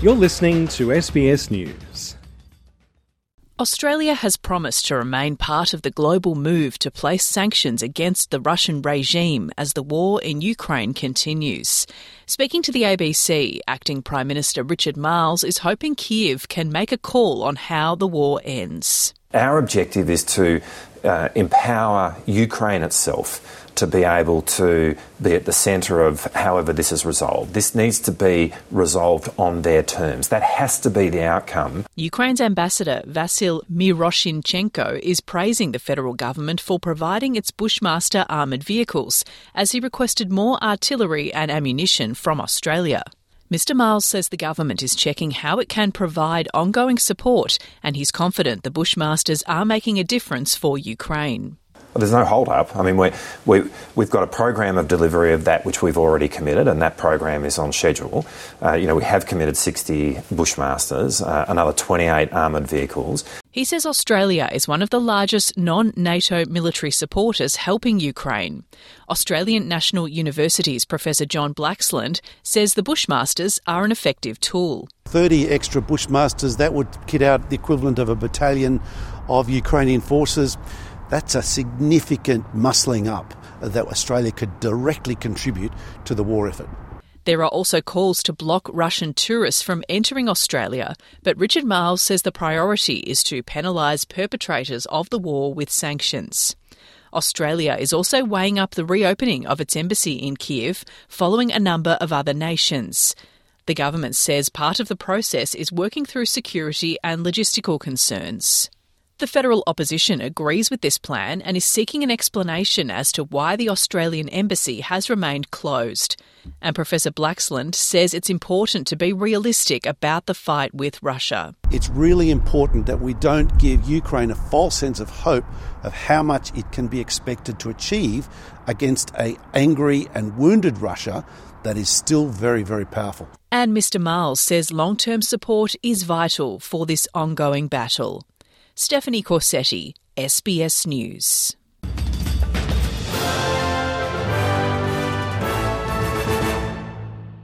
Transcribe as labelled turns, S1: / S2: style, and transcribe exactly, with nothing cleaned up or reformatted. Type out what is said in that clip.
S1: You're listening to S B S News.
S2: Australia has promised to remain part of the global move to place sanctions against the Russian regime as the war in Ukraine continues. Speaking to the A B C, Acting Prime Minister Richard Marles is hoping Kyiv can make a call on how the war ends.
S3: Our objective is to uh, empower Ukraine itself to be able to be at the centre of however this is resolved. This needs to be resolved on their terms. That has to be the outcome.
S2: Ukraine's ambassador, Vasyl Miroshinchenko, is praising the federal government for providing its Bushmaster armoured vehicles, as he requested more artillery and ammunition from Australia. Mister Marles says the government is checking how it can provide ongoing support, and he's confident the Bushmasters are making a difference for Ukraine.
S3: Well, there's no hold-up. I mean, we, we, we've got a program of delivery of that which we've already committed, and that program is on schedule. Uh, you know, we have committed sixty Bushmasters, uh, another twenty-eight armoured vehicles.
S2: He says Australia is one of the largest non-NATO military supporters helping Ukraine. Australian National University's Professor John Blaxland says the Bushmasters are an effective tool.
S4: thirty extra Bushmasters, that would kit out the equivalent of a battalion of Ukrainian forces. That's a significant muscling up that Australia could directly contribute to the war effort.
S2: There are also calls to block Russian tourists from entering Australia, but Richard Marles says the priority is to penalise perpetrators of the war with sanctions. Australia is also weighing up the reopening of its embassy in Kyiv, following a number of other nations. The government says part of the process is working through security and logistical concerns. The federal opposition agrees with this plan and is seeking an explanation as to why the Australian embassy has remained closed. And Professor Blaxland says it's important to be realistic about the fight with Russia.
S4: It's really important that we don't give Ukraine a false sense of hope of how much it can be expected to achieve against an angry and wounded Russia that is still very, very powerful.
S2: And Mister Marles says long-term support is vital for this ongoing battle. Stephanie Corsetti, S B S News.